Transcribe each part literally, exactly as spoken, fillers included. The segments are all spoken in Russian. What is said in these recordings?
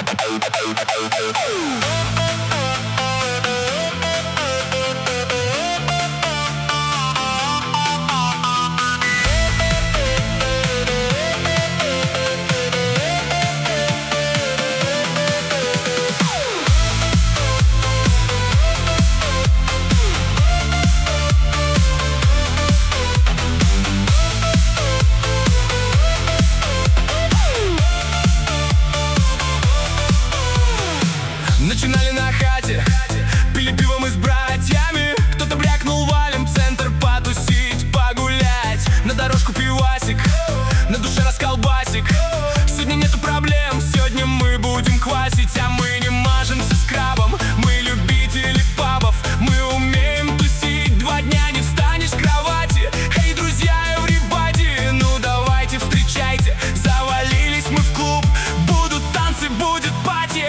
Начинали на хате, пили пиво мы с братьями. Кто-то брякнул, валим в центр потусить, погулять. На дорожку пивасик, на душе расколбасик. Сегодня нету проблем, сегодня мы будем квасить. А мы не мажемся скрабом, мы любители пабов. Мы умеем тусить, два дня не встанешь с кровати. Эй, друзья, everybody, ну давайте встречайте. Завалились мы в клуб, будут танцы, будет пати.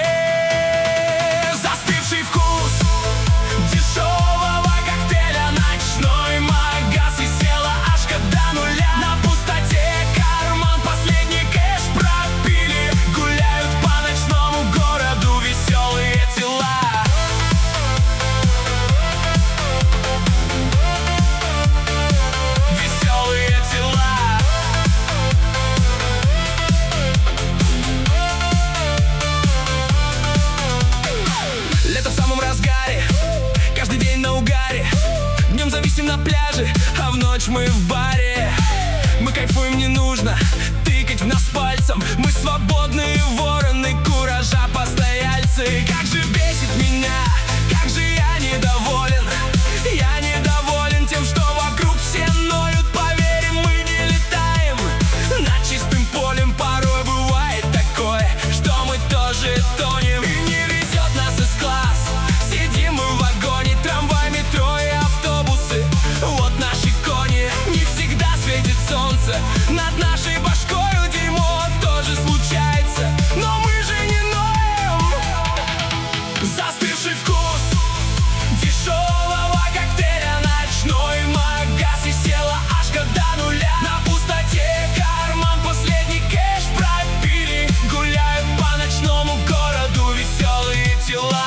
Каждый день на угаре, днем зависим на пляже, а в ночь мы в баре. Мы кайфуем, не нужно тыкать в нас пальцем. Мы свободные вороны, куража постояльцы. Как же бесит меня, как же я недоволен. Я недоволен тем, что вокруг все ноют. Поверь, мы не летаем над чистым полем. Порой бывает такое, что мы тоже тонем. И не везет нас из-класс, сидим мы в вагоне. Трамвай, метро и автобусы, вот наши кони. Не всегда светит солнце над нашей башкой, дерьмо тоже случается, но мы же не ноем. Застывший вкус дешевого коктейля, ночной магаз, и села ашка до нуля. На пустоте карман, последний кэш пропили. Гуляют по ночному городу веселые тела.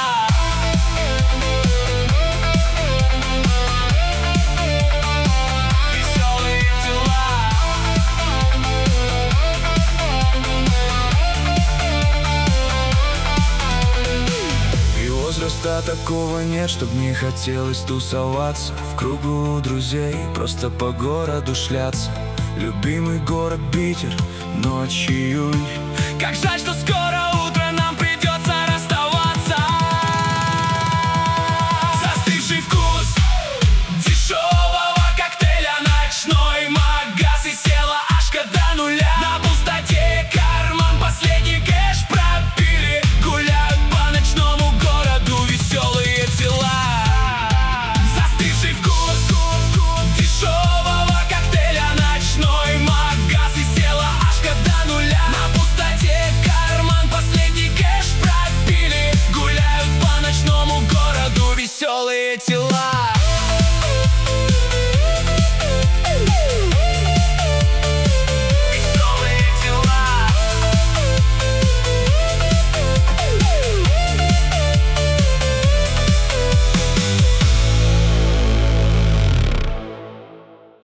Возраста такого нет, чтоб не хотелось тусоваться в кругу друзей, просто по городу шляться. Любимый город Питер, ночь, июнь. Как жаль, что скоро